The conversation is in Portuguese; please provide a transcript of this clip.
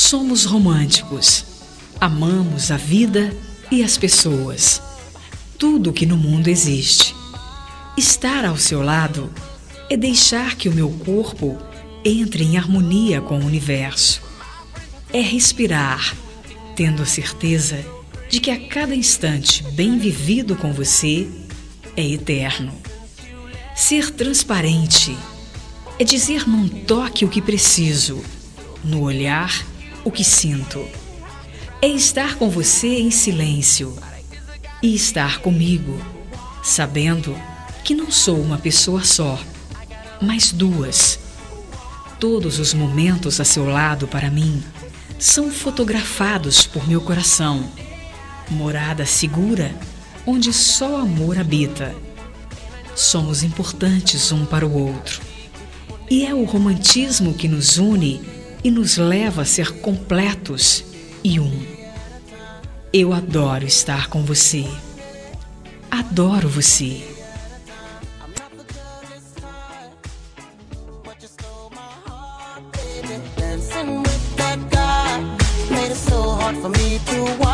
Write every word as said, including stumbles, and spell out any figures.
Somos românticos. Amamos a vida e as pessoas. Tudo que no mundo existe. Estar ao seu lado é deixar que o meu corpo entre em harmonia com o universo. É respirar, tendo a certeza de que a cada instante bem vivido com você é eterno. Ser transparente é dizer num toque o que preciso, no olhar o que sinto. É estar com você em silêncio e estar comigo, sabendo que não sou uma pessoa só, mas duas. Todos os momentos a seu lado, para mim, são fotografados por meu coração. Morada segura, onde só amor habita. Somos importantes um para o outro. E é o romantismo que nos une e nos leva a ser completos e um. Eu adoro estar com você. Adoro você. Dancing with that guy made it so hard for me to